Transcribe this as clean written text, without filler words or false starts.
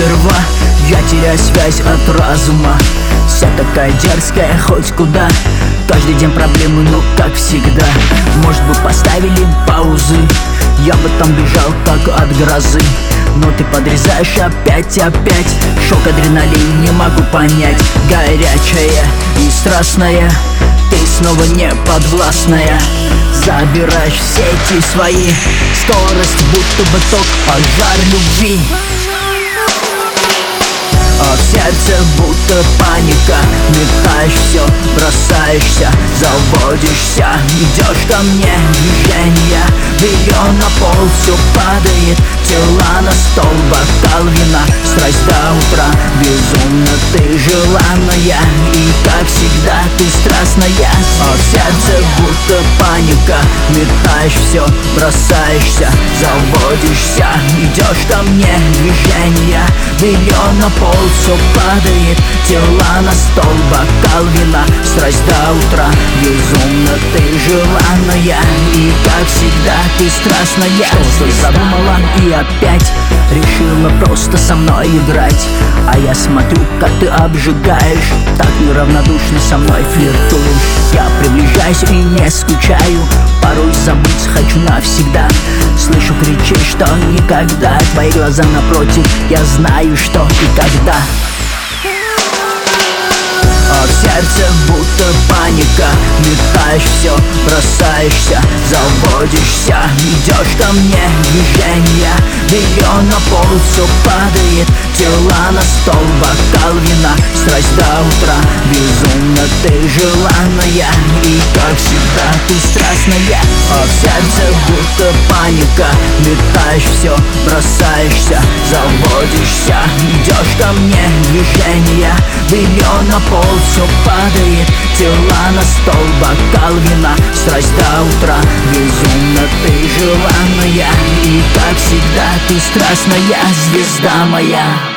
сперва я теряю связь от разума. Вся такая дерзкая, хоть куда. Каждый день проблемы, ну как всегда. Может бы поставили паузы, я бы там бежал, как от грозы. Но ты подрезаешь опять. Шок, адреналин, не могу понять. Горячая и страстная, ты снова не подвластная. Забираешь в сети свои, скорость будто бы ток, пожар любви. А в сердце будто паника. Метаешь все, бросаешься, заводишься. Идешь ко мне, движение, белье на пол, все падает. Тела на стол, бокал вина, страсть до утра. Безумно ты желанная, и как всегда ты страстная. А в сердце будто паника. Метаешь все, бросаешься, заводишься. Идешь ко мне, движение, белье на пол, все падает. Тела на стол, бокал вина, страсть до утра. Безумно ты желанная, и как всегда ты страстная. Что ты задумала и опять решила просто со мной играть? А я смотрю, как ты обжигаешь, так неравнодушно со мной флиртуешь. Я приближаюсь и не скучаю, порой забыть хочу навсегда. Слышу, кричишь, что никогда. Твои глаза напротив, я знаю, что и когда. А в сердце будто паника. Метаешь все, бросаешься, заводишься. Идешь ко мне, движение, белье на пол, все падает. Тела на стол, бокал вина, страсть до утра. Безумно ты желанная, и как всегда ты страстная. А в сердце будто паника. Метаешь все, бросаешься, заводишься. Идешь ко мне, движение, белье на пол, все падает. Тела на стол, бокал вина, страсть до утра. Безумно ты желанная, и как всегда ты страстная, звезда моя.